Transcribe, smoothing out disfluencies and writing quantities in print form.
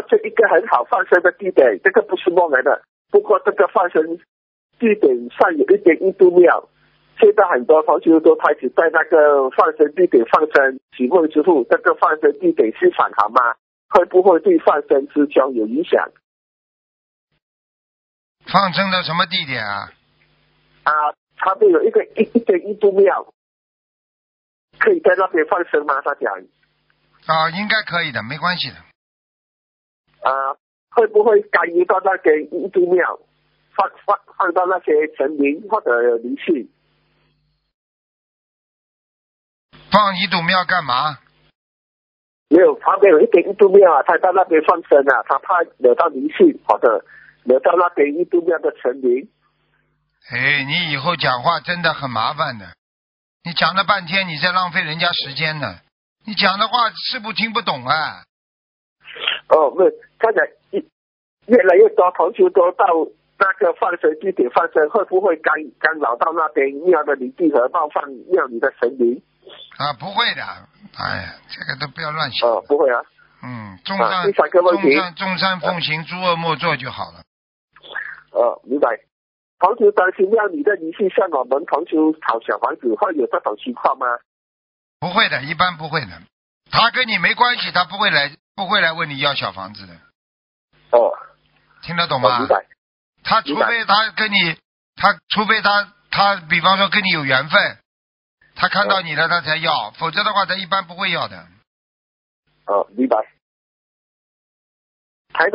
是一个很好放生的地点，这个不是梦来的。不过这个放生地点上有一间印度庙，现在很多同学都开始在那个放生地点放生。请问师父，这个放生地点是反好吗？会不会对放生师兄有影响？ 放生的什么地点啊？ 他们有一间印度庙，可以在那边放生吗？他讲应该可以的，没关系的。 会不会干预到那间印度庙，放到那些神灵或者灵性？ 放印度庙干嘛？ 没有，旁边有一间印度庙啊，他到那边放生啊，他怕惹到灵性或者惹到那边印度庙的神灵。 你以后讲话真的很麻烦的，你讲了半天，你在浪费人家时间呢。你讲的话是不听不懂啊。 没有，刚才越来越多同学都到那个放生地点放生，会不会干扰到那边庙的灵地和冒犯庙里的神灵？ 不会的，这个都不要乱想。 不会啊。 众善奉行，诸恶莫作就好了。 明白。同学担心庙里的灵性像我们同学讨小房子，会有这种情况吗？ 不会的，一般不会的。他跟你没关系，他不会来问你要小房子的。听得懂吗？ 明白。 他除非他跟你，除非他比方说跟你有缘分，他看到你了他才要，否则的话他一般不会要的。 明白。